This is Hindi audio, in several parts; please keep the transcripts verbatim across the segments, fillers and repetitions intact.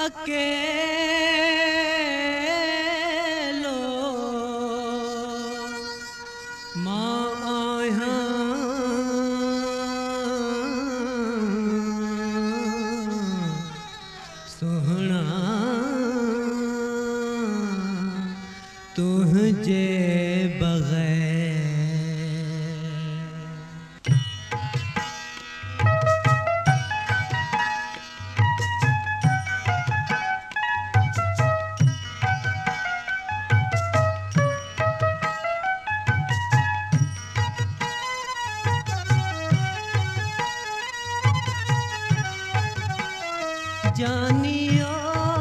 अकेलो मां आया सोहना तुझे बगैर। जानियो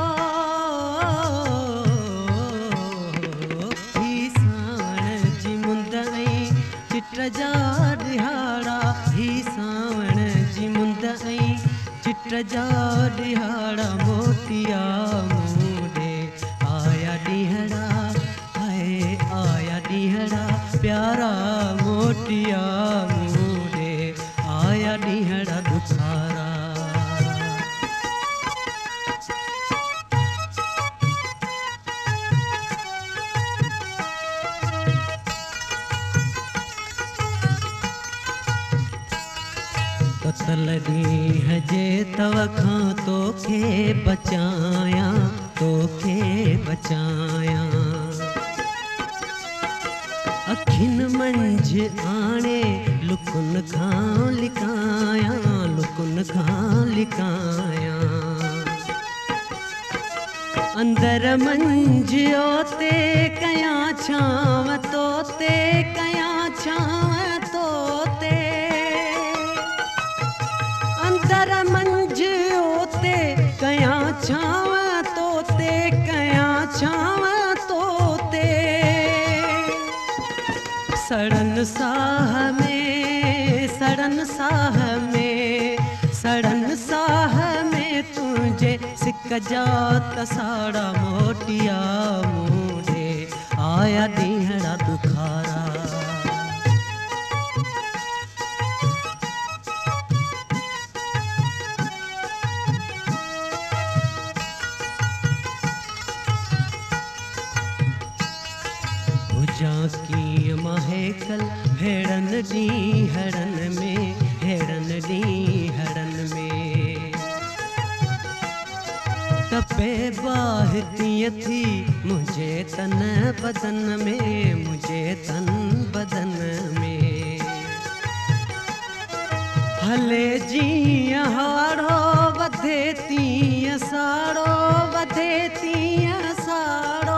ही सावण जी मुंदई चिट जा दिहाड़ा ही सावण जी मुंदई चिट जा दिहाड़ा मोतिया मूडे आया दिहड़ा हाय आया दिहड़ा प्यारा मोतिया मूडे आया दिहड़ा दुखारा। कतल दी हजे तवखां तोखे बचाया तोखे बचाया अखिन मंझ आणे लुकुन खां लिकाया लुकुन खां लिकाया अंदर मंझ ओते कया छाव तोते कया छाव तोते अंदर मंझ ओते कया छाव तोते कया छाव तोते सड़न साह में सड़न साह में सड़न साह में तुझे सिक जा तसाड़ा मोटिया मूडे आया दीहड़ा दुखारा। जाकी महकल हेड़न दी हड़न में हेड़न दी हड़न में तपे बाहती थी मुझे तन बदन में मुझे तन बदन में हले जी हाड़ो बधे तीय साड़ो बधे तीय साड़ो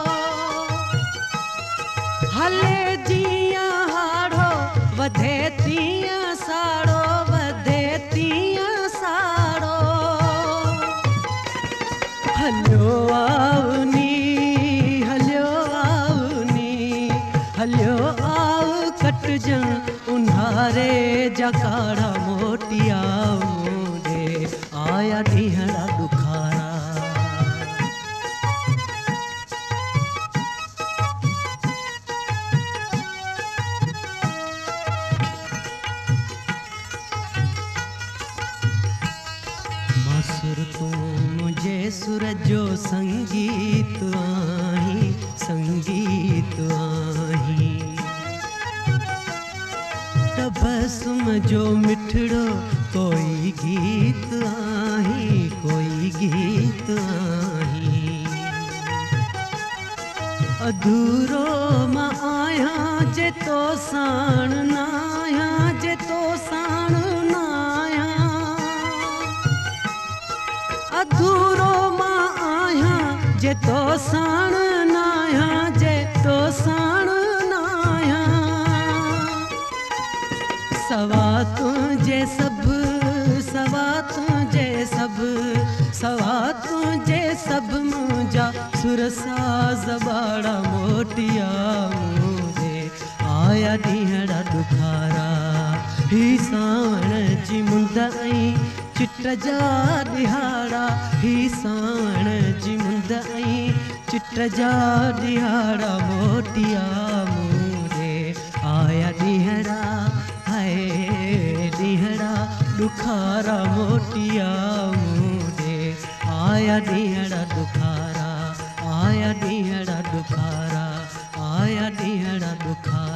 हले जिया हाड़ो वधे तिया साड़ो वधे तिया साड़ो हलो आवनी हलो आवनी हलो आव कटजन उन्हारे जकाड़ा मोटिया मूडे आया दीहड़ा दुखारा। सुर तू मुझे सूरजो संगीत आही संगीत आही तबसुम जो मिठड़ो कोई गीत आही कोई गीत आही अधूरो मां आया जे तो साण नाया जे तो साण नाया अधूरो मां आया जे तो साण नाया जे तो साण नाया सवा तुझे सब सवा तुझे सब सवा तुझे सब मुझा सुरसा जबाड़ा मोटिया मुझे आया दीहड़ा दुखारा ही सावण जी मुंदई चिट जा दिहाड़ा ही सावण जी मुंदई चिट जा दिहाड़ा मोटिया मूडे आया दीहड़ा हाय दीहड़ा दुखारा मोटिया मूडे आया आया ॾींहड़ दुखारा, आया ॾींहड़ दुखारा, आया ॾींहड़ दुखारा।